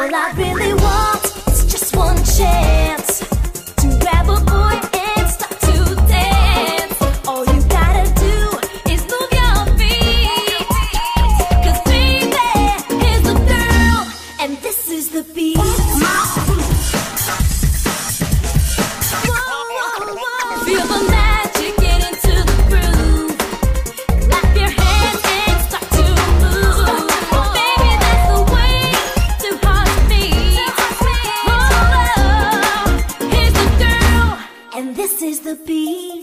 All I really want is just one chance to grab a boy and start to dance. All you gotta do is move your feet. 'Cause baby, here's the girl, and this is the beat. Feel the magic, get into the groove. Clap your hands and start to move. Baby, that's the way to heartbeat. Oh, here's the girl, and this is the beat.